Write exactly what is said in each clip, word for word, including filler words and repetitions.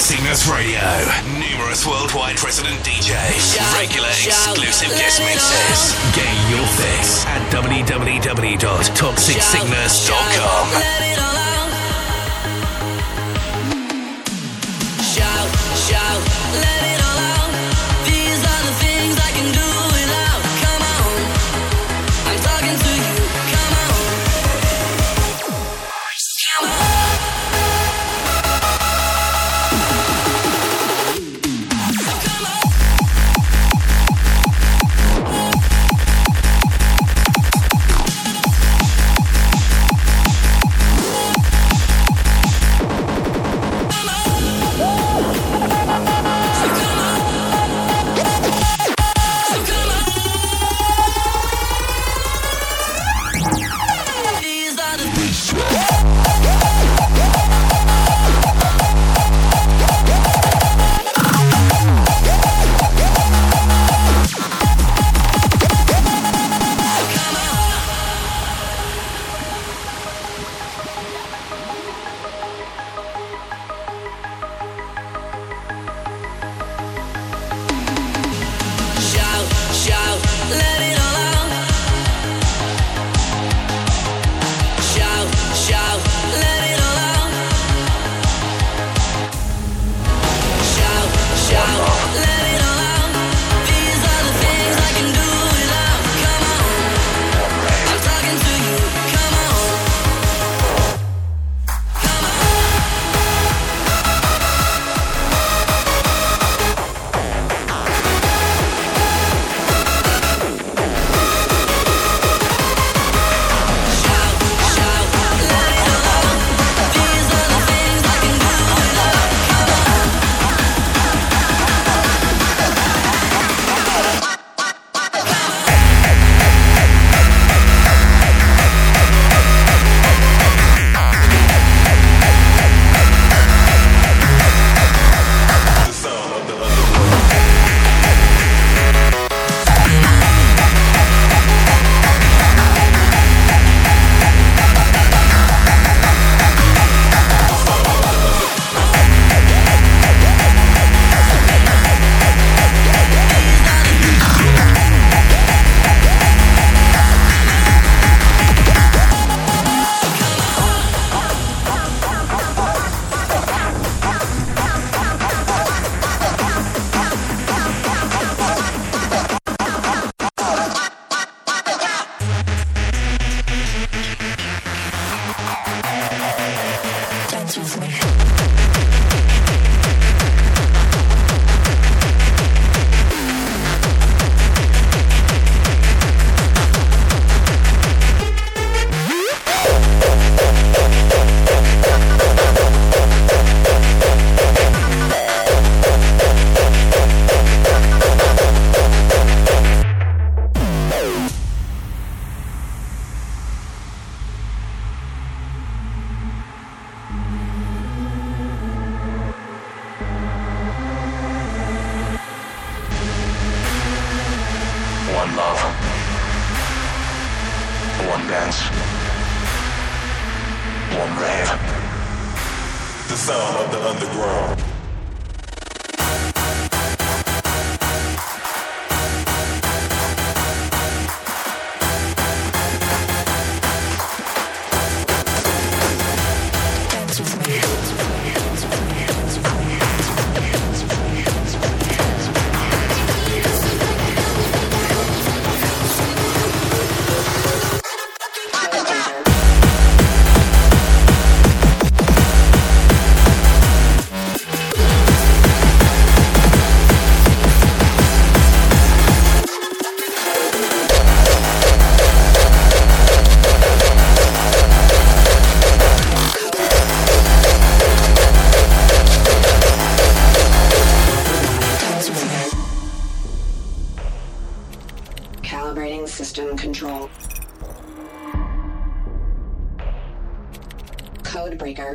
Cygnus Radio. Numerous worldwide resident D Js. Regular exclusive guest mixes. Get your fix at w w w dot toxic cygnus dot com. Shout, shout, let it all out. These are the things I can do without. Come on, I'm talking to you. Come on, come on. System control. Code breaker.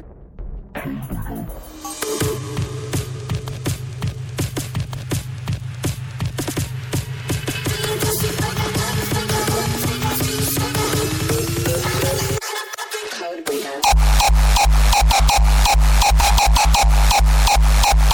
Code breaker.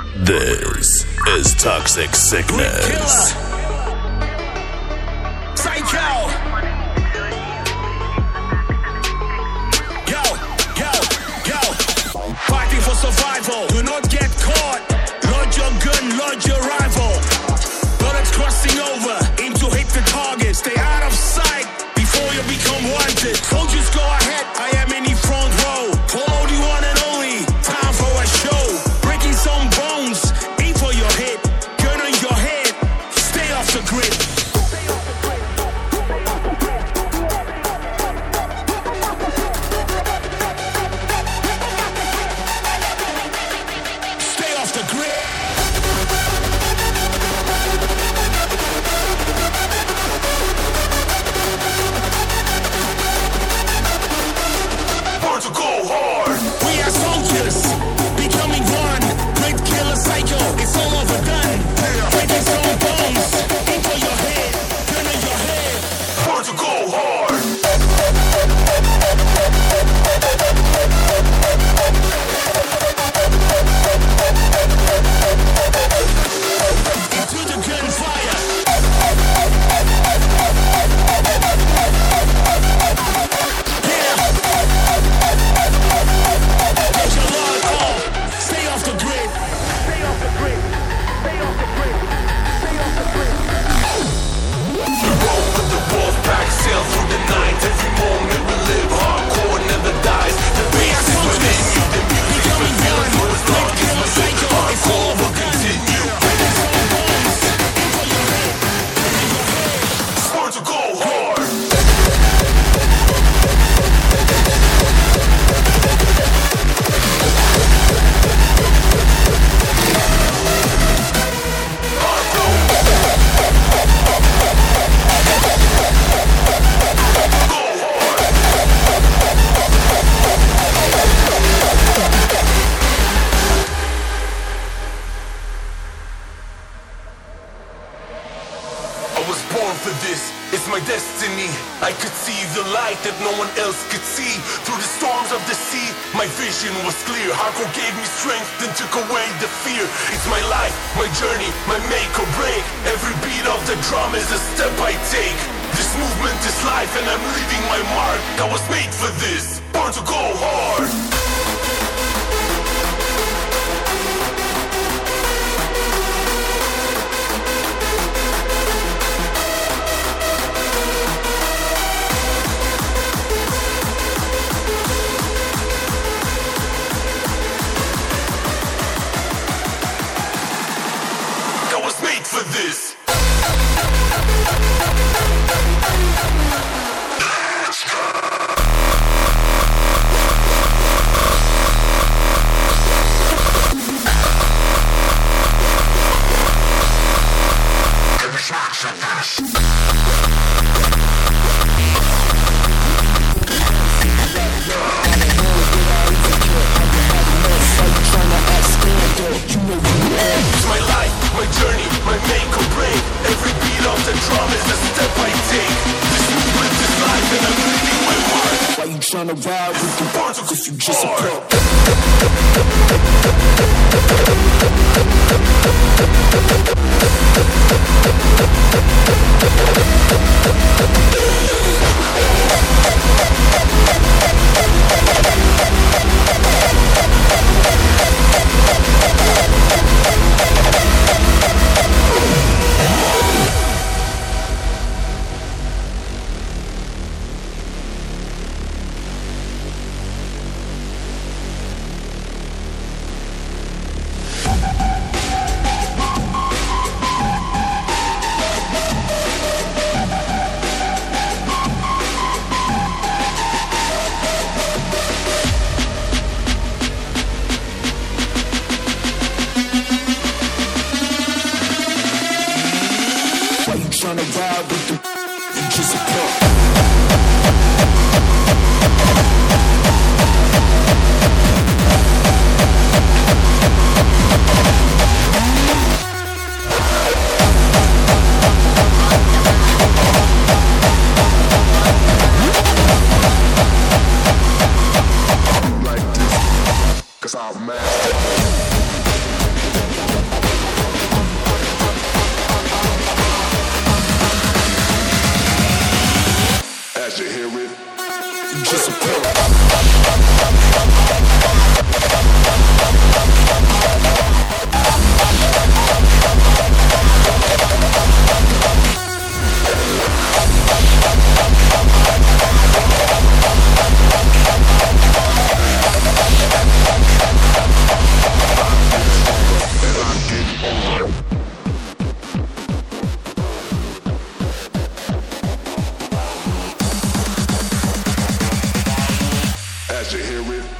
This is Toxic Sickness. Psycho. Yo, yo, yo. Fighting for survival. Do not get caught. Load your gun, load your rifle. Bullets crossing over. Aim to hit the target. Stay out of sight before you become wanted. Soldiers go ahead. I am in the front row. Follow the one and only. Time for a show. Breaking some bones. Aim for your head. Gun on your head. Stay off the grid. Cause I'm mad. As you hear it, disappear. As you hear it.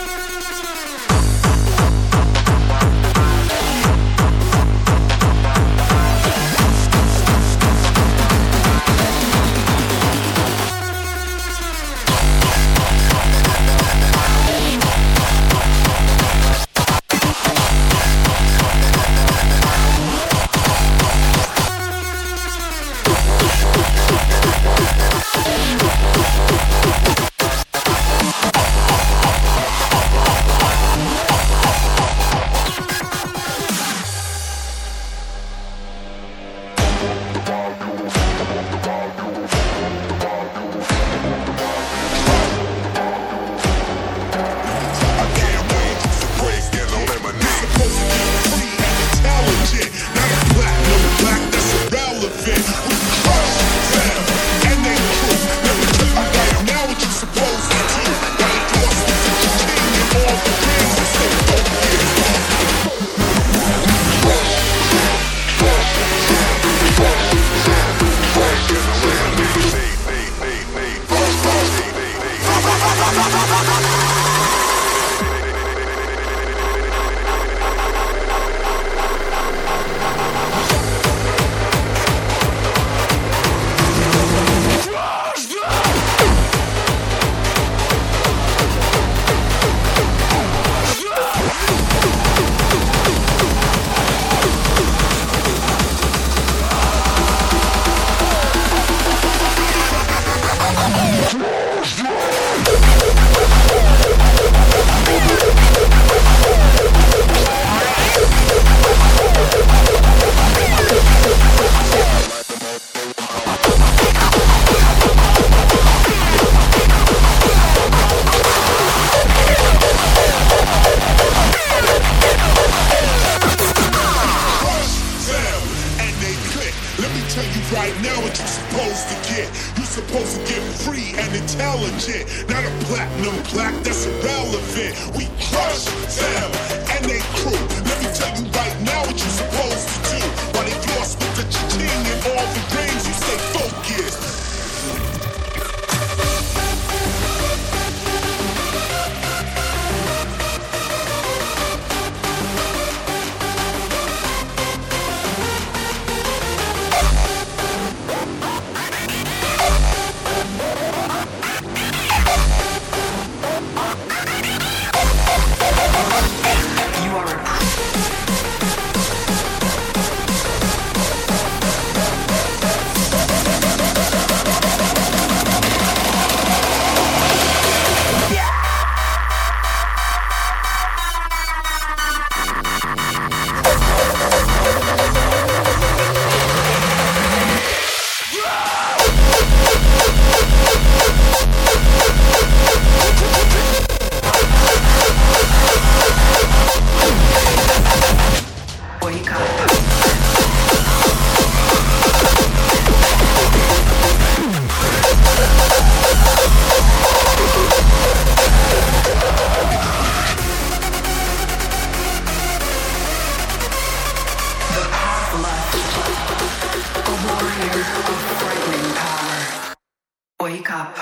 Wake up.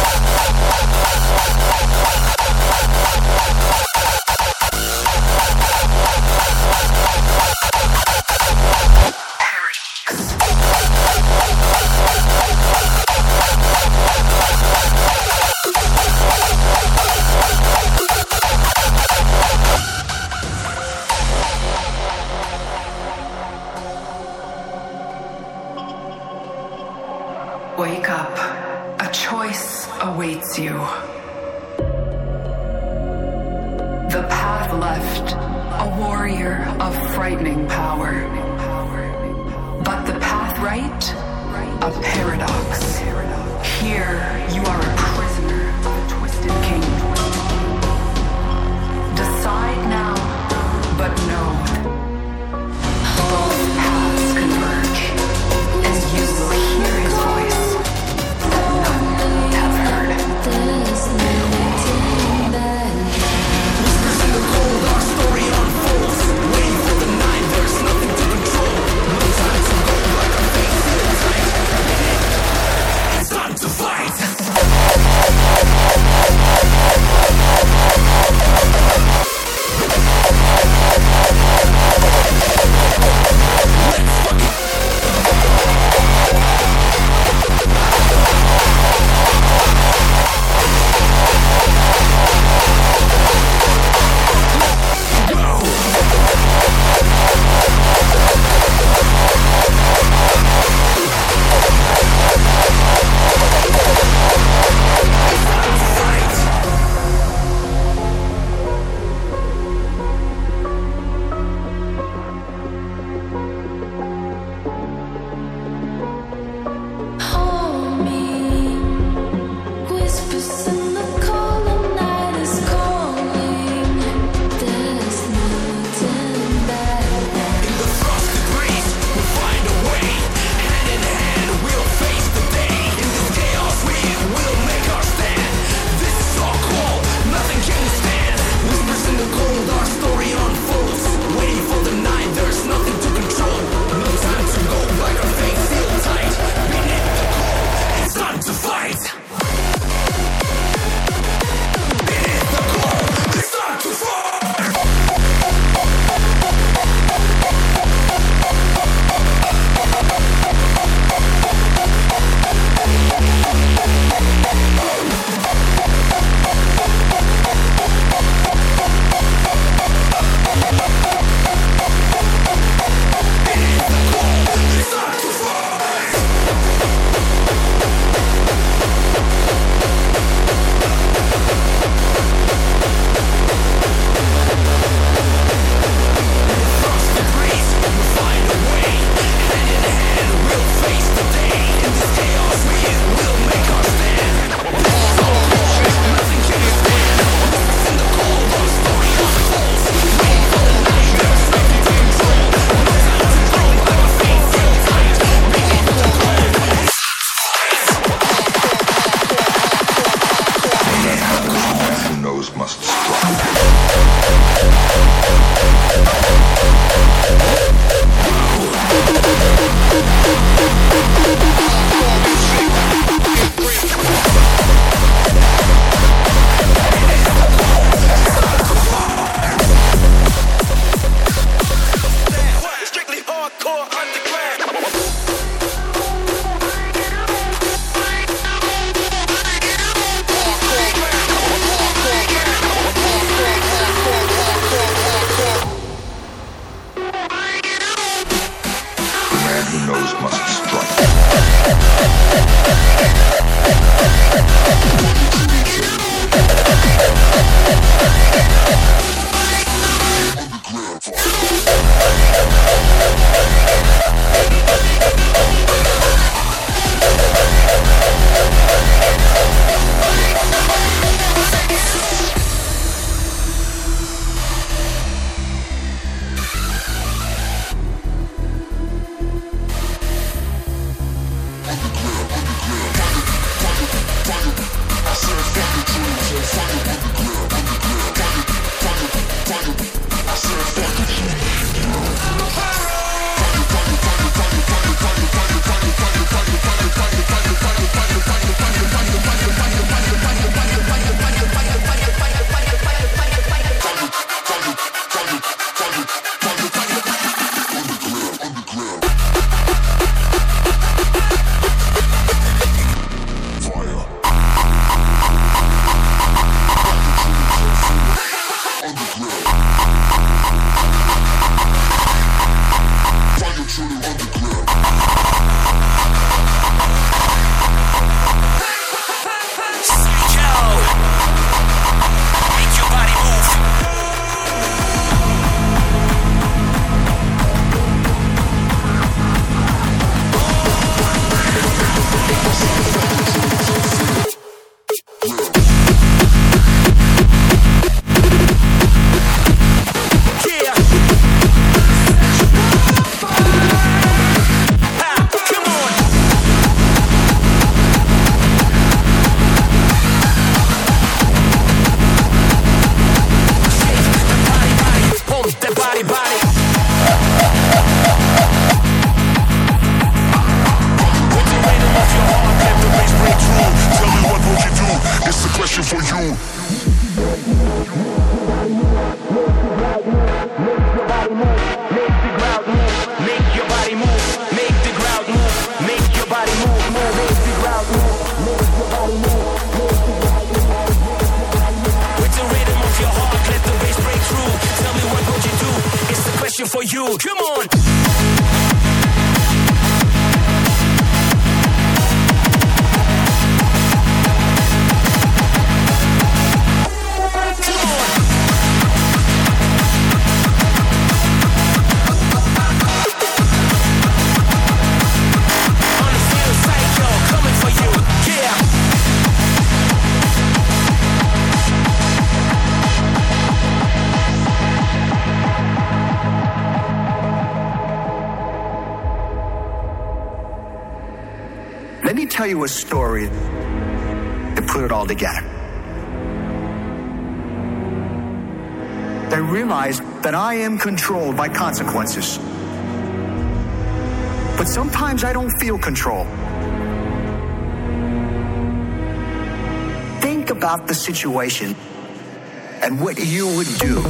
Wake up. A choice awaits you. The path left warrior of frightening power. But the path right, a paradox. Here you are a prisoner of a twisted kingdom. Decide now, but know both paths converge, and you will hear his voice that none have heard. Whispers in the cold, our story unfolds. Waiting for the night, there's nothing to control. No time to go like a face in the tight. It's time to fight. you. Come on. Let me tell you a story to put it all together. I realized that I am controlled by consequences. But sometimes I don't feel control. Think about the situation and what you would do.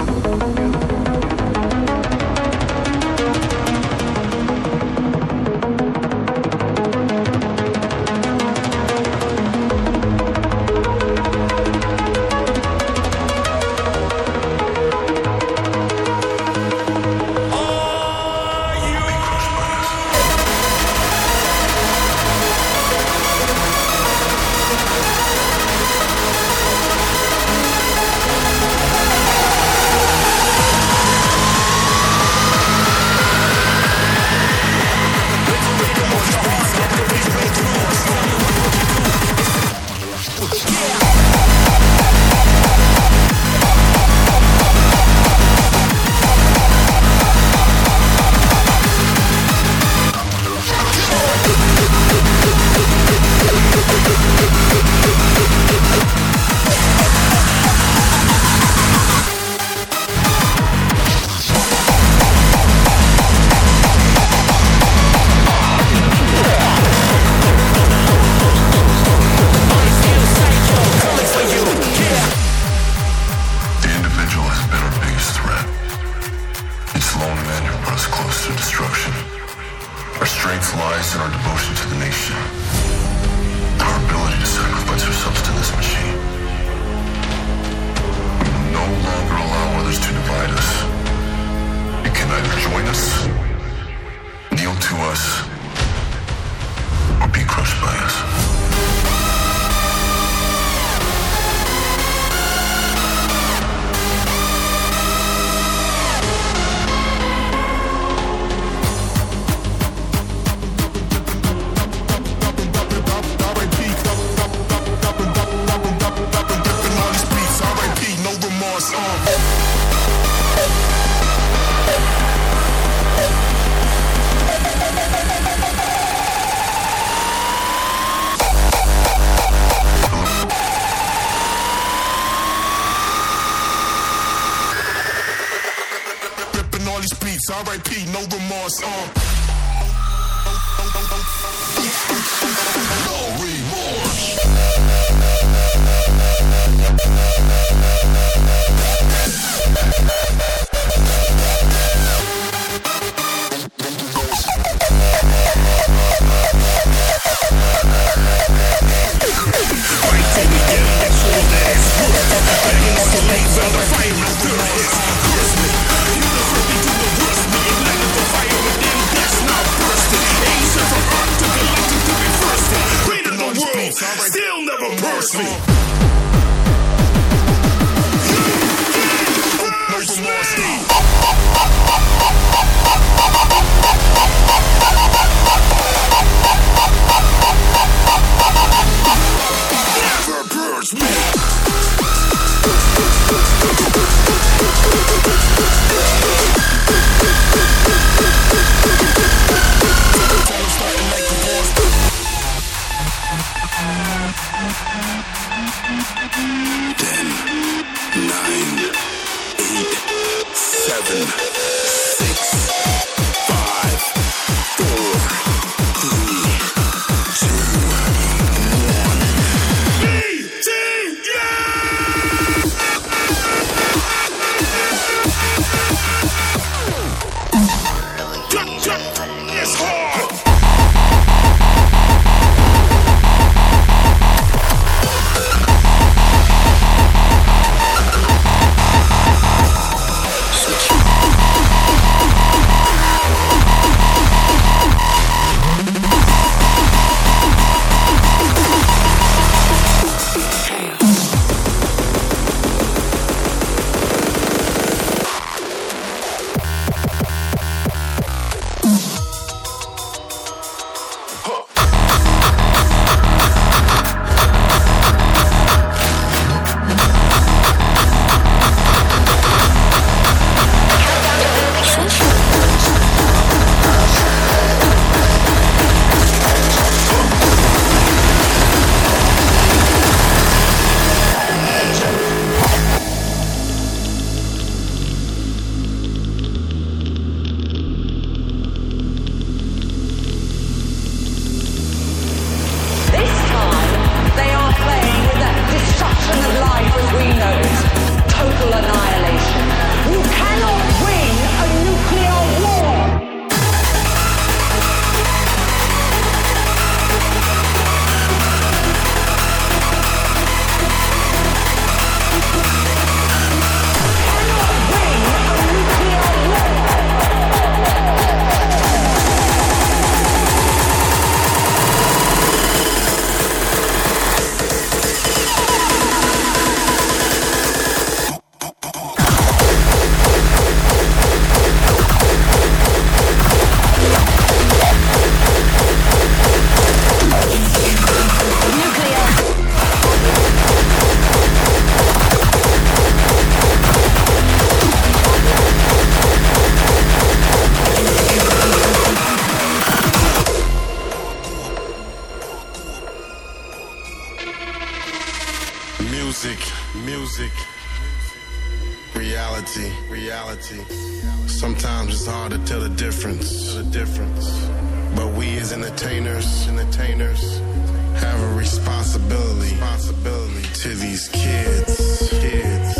R I P, no remorse, uh. No remorse. Still never burst me. Never burst me. Ten, nine, eight, seven, six, five, four, three, two, one. B T It's hard. Switch. Sometimes it's hard to tell the difference. The difference. But we as entertainers, entertainers, have a responsibility, responsibility to these kids, kids.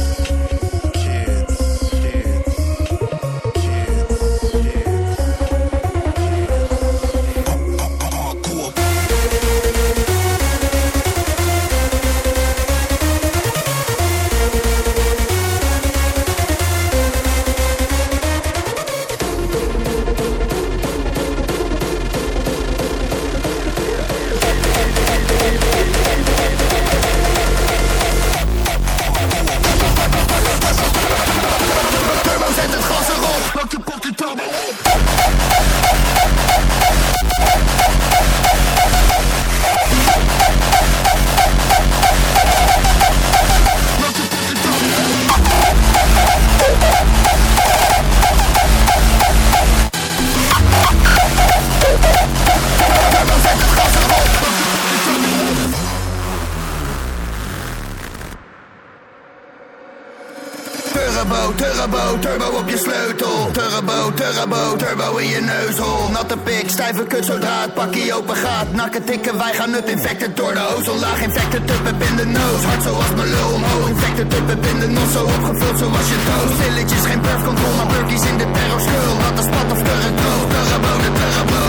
Turbo, turbo, turbo op je sleutel. Turbo, turbo, turbo in je neushol. Natte pik, stijve kut zodra het pakkie open gaat. Nakken tikken, wij gaan up, infected door de ozonlaag. Infected up, up in de nose, hard zoals mijn lul omhoog. Infected up, up in de nos, zo opgevuld zoals je toast. Stilletjes, geen birth control, maar burkies in de terror schul. Natte spat of kurk droog, turbo, de turbo.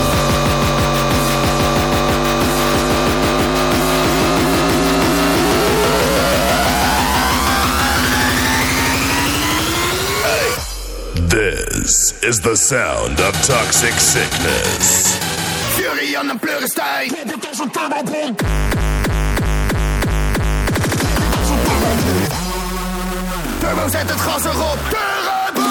This is the sound of Toxic Sickness. Fury aan een pleurenstein. Pop het als een turbobom. Turbo, zet het gas erop. Turbo!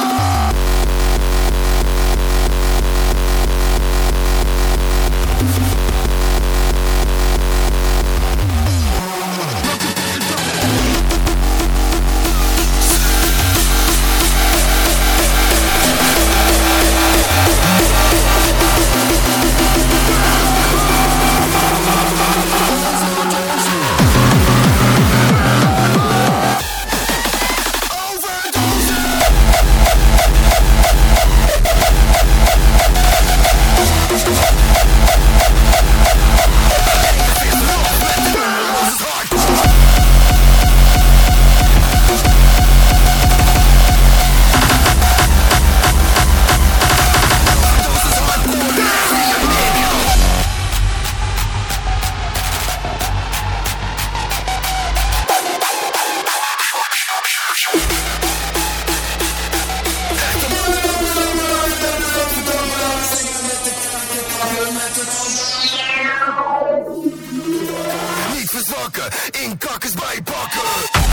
Niet verzwakken, in kakkers bij pakken.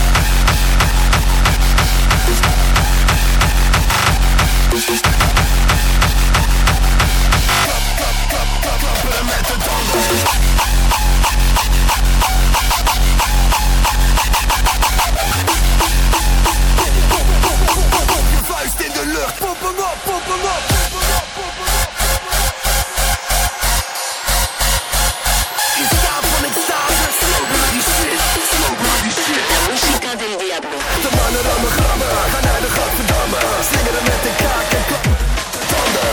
Klap, klap, klap, klap, klappen met de tanden. Je vuist in de lucht, pop hem op, pop hem op, pop hem op, pop hem op. In staat van extase, slow bloody shit, slow bloody shit. La música del diablo. De mannen rammen grammen, gaan naar de Gadverdamme. Slingeren met de kaak en klap de tanden.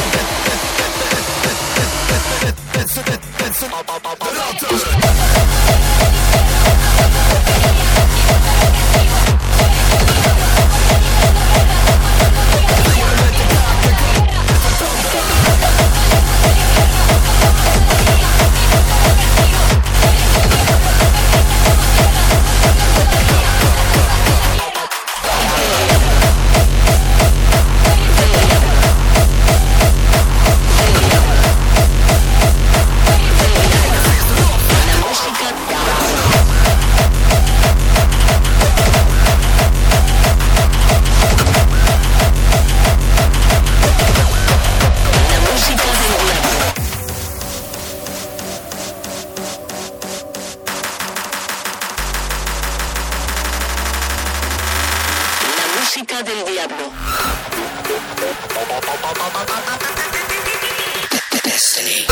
Het zijn de ratten. Música del diablo. Destiny.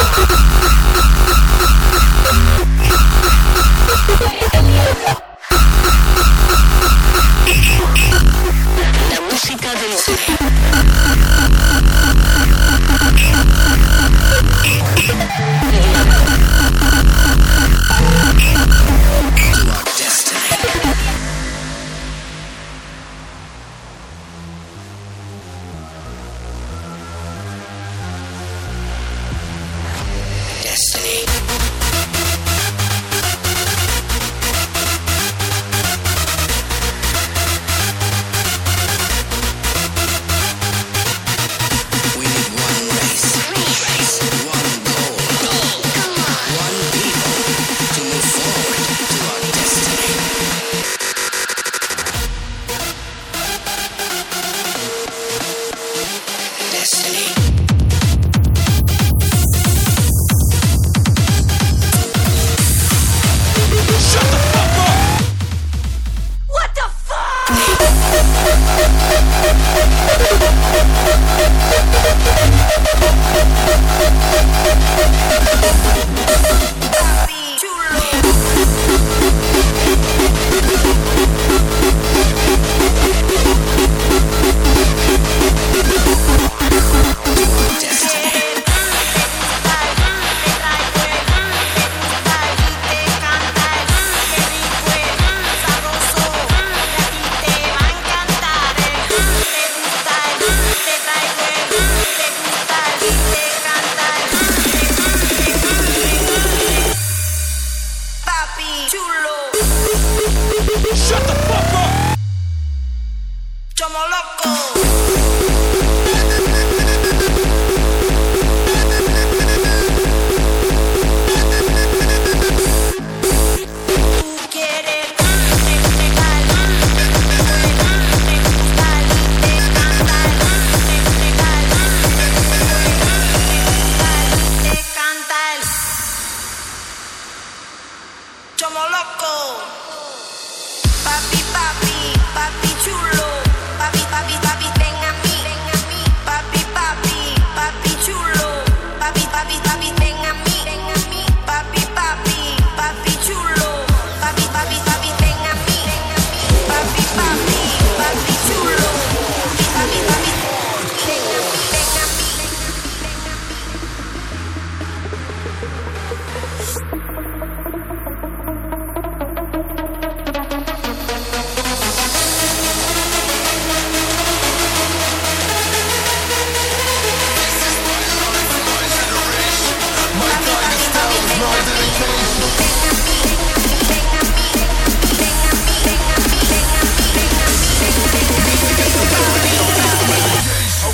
La música del diablo.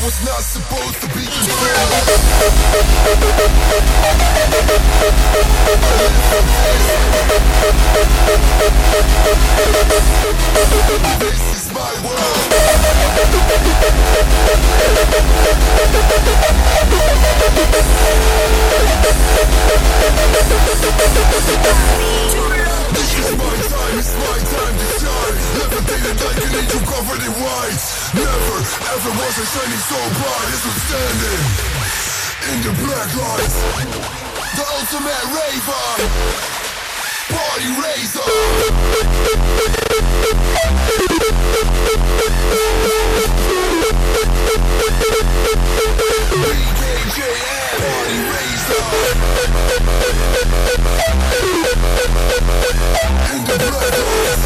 was not supposed to be controlled. This is my world. This is my time, it's my time to shine. Levitated like an angel covered in white. Never, ever was I shining so bright as I'm standing in the black light. The ultimate raver, party raiser. B K J M, party raiser. In the black light.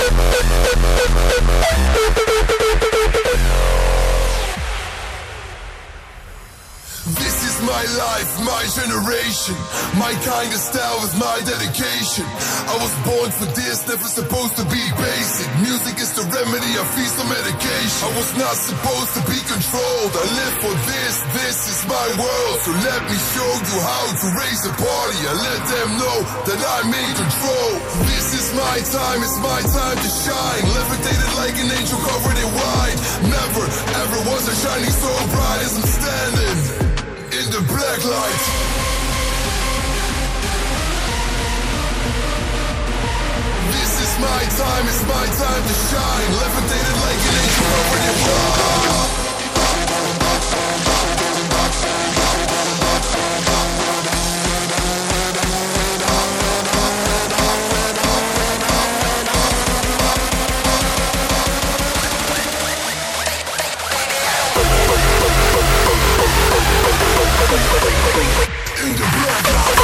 This is my life, my generation. My kind of style is my dedication. I was born for this, never supposed to be basic. Music is the remedy, I feast on medication. I was not supposed to be controlled. I live for this, this is my world. So let me show you how to raise a party. I let them know that I'm in control. This is my time, it's my time to shine. Levitated like an angel covered in white. Never, ever was I shining so bright as I'm standing in the black light. This is my time, it's my time to shine. Levitated like an angel covered in white. In the black light.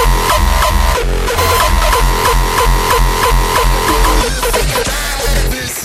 This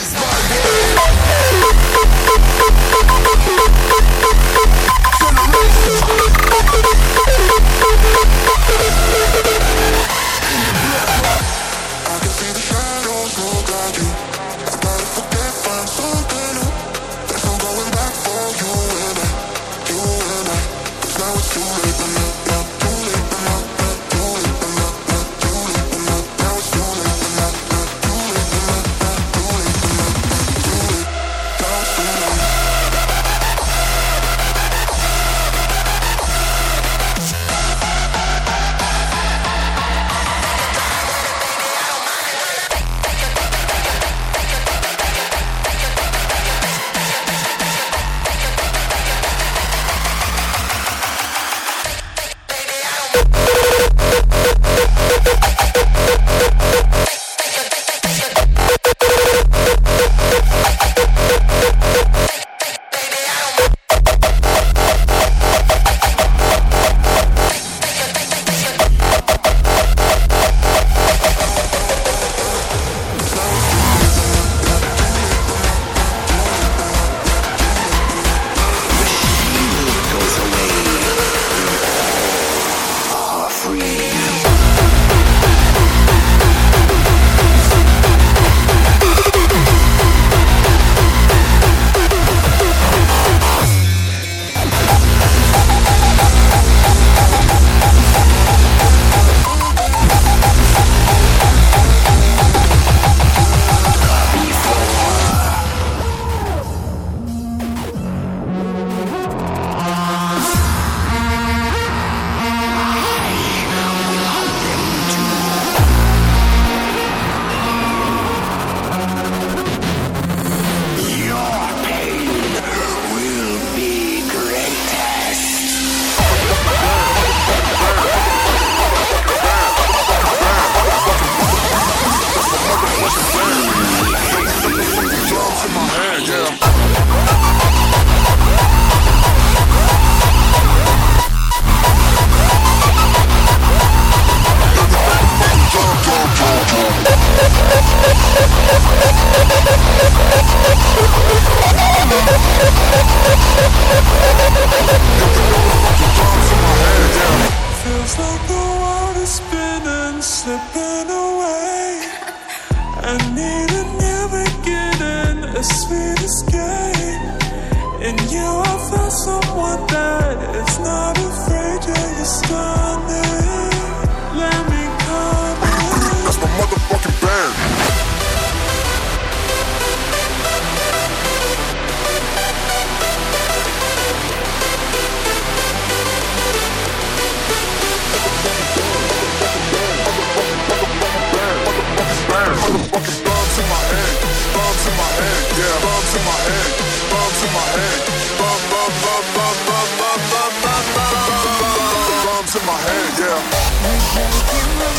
someone that is not afraid, yeah, you're stunning. Let me come in. That's my motherfucking band. Motherfucking bombs in my head, bombs in my head, yeah, bombs in my head, bombs in my head, bomb, bomb, bomb, bomb, bomb, bomb, bomb, bomb, bomb, bomb, bombs in my head, yeah.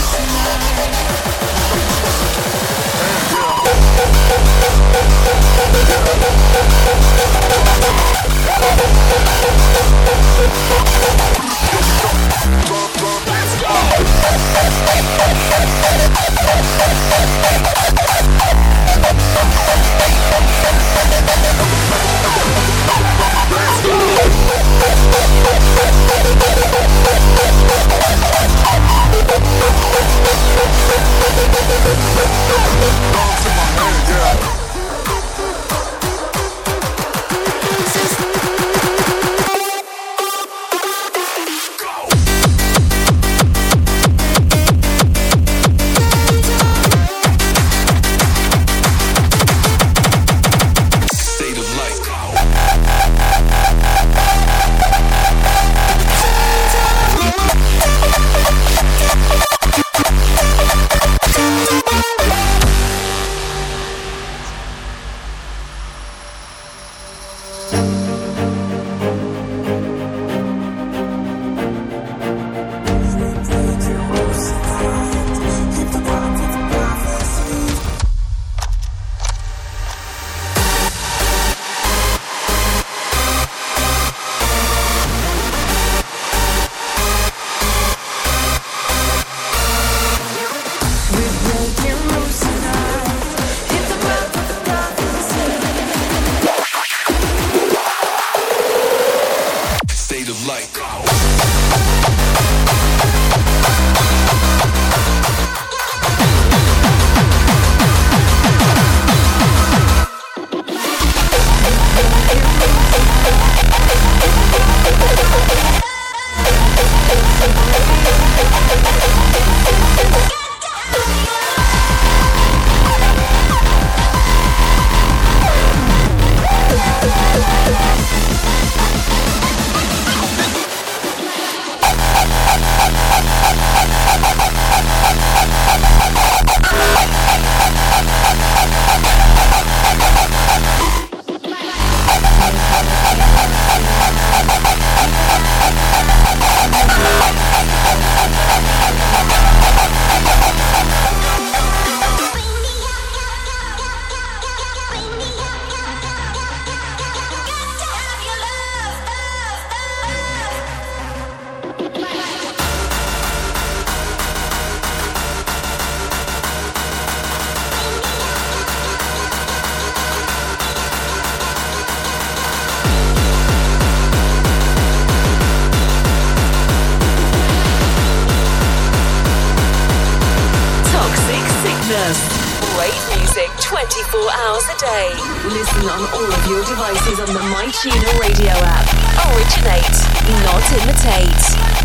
twenty-four hours a day. Listen on all of your devices on the MyTuner radio app. Originate, not imitate.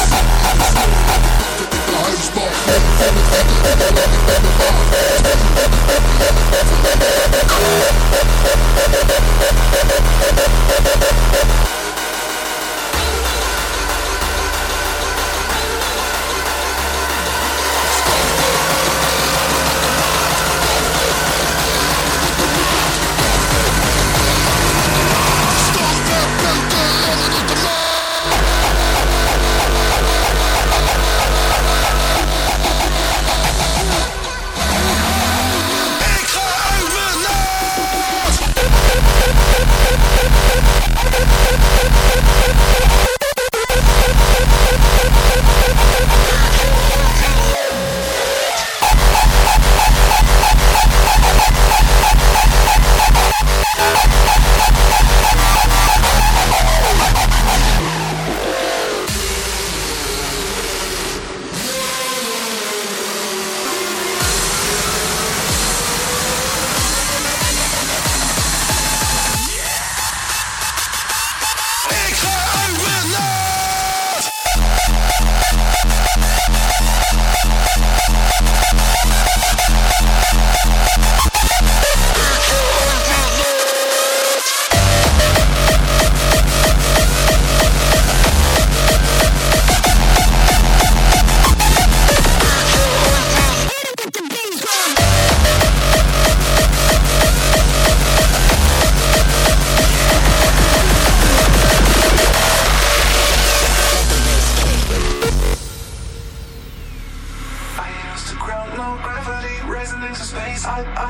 Ice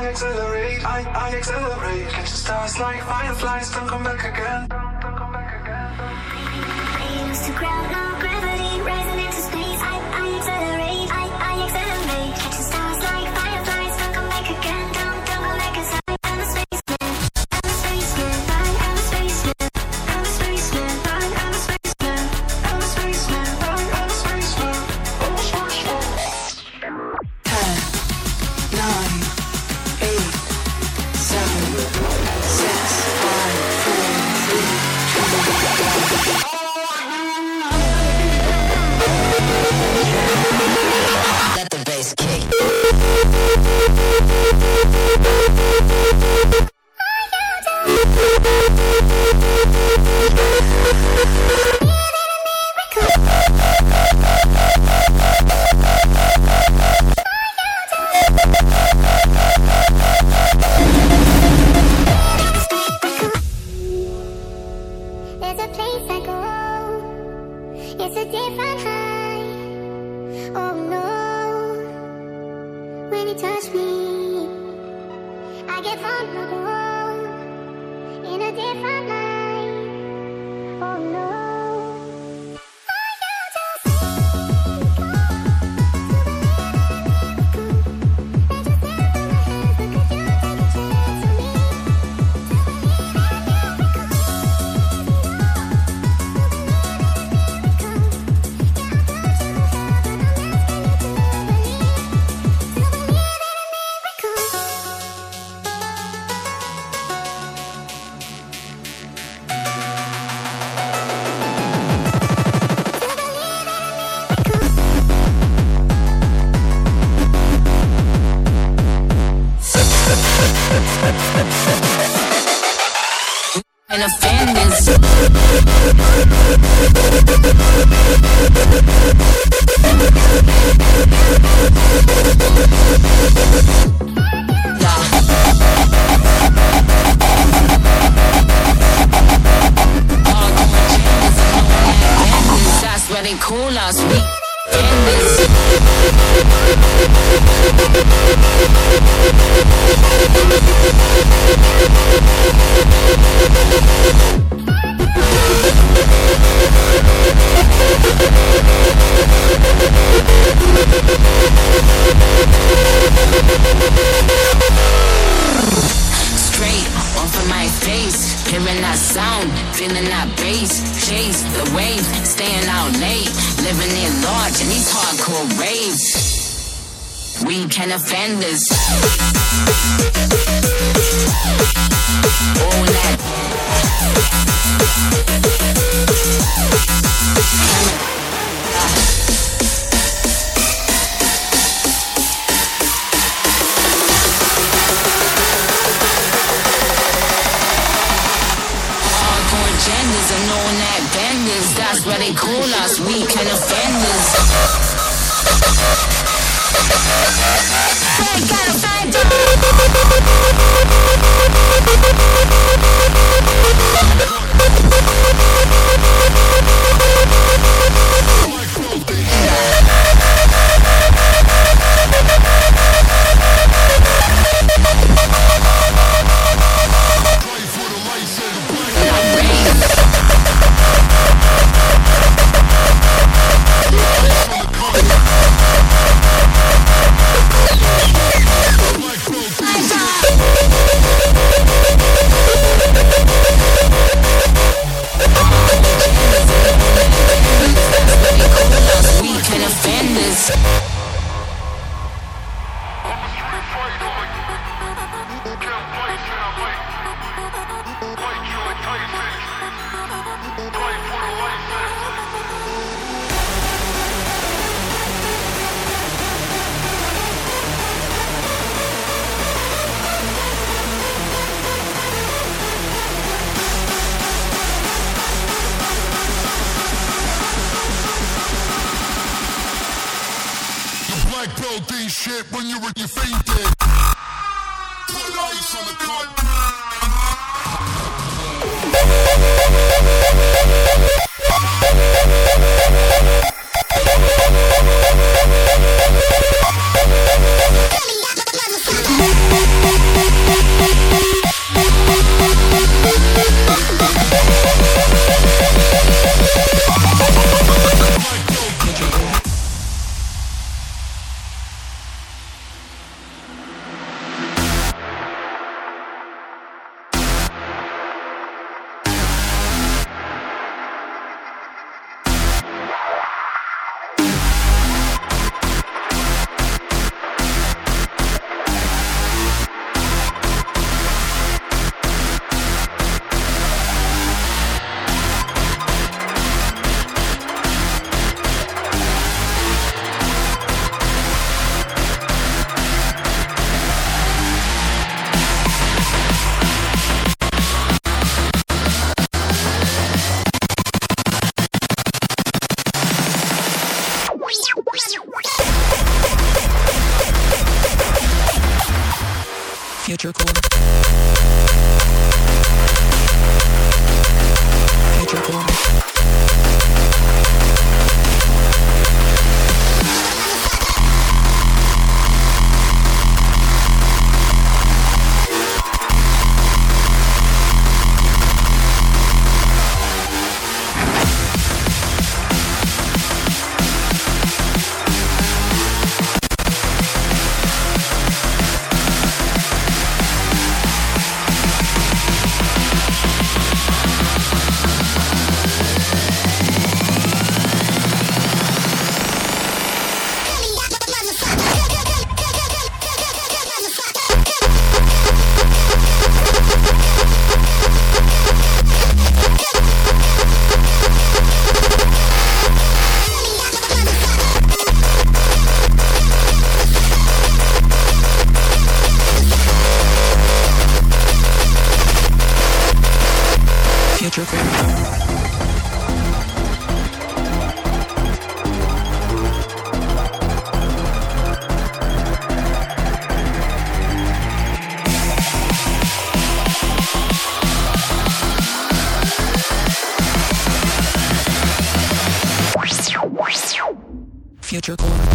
accelerate, I, I accelerate. Catch the stars like fireflies, don't come back again. I used to ground, no gravity, rising into space. I, I accelerate, I, I accelerate. Catch the stars like fireflies, don't come back again. Don't, don't come back 'cause I am a spaceman. I'm a spaceman, I am a spaceman. I'm a spaceman, I am a spaceman. I'm a spaceman, I am a spaceman. I'm a spaceman. Ten, nine, eight, seven, six, five, four, three, two, one. Let the bass kick. There's a place I go. It's a different high. Oh no. When you touch me, I get vulnerable in a different light. Oh no. And offenders. That's where they call us. We offenders. Straight off of my face, hearing that sound, feeling that bass, chase the wave, staying out late, living in large in these hardcore raves. Weekend offenders. All that. Hardcore agendas and all that benders. That's what they call us. Weekend offenders. They gotta find Shit when you're at your fainted. Put ice on the cut. We'll be right back. Future core. Future core. Future core.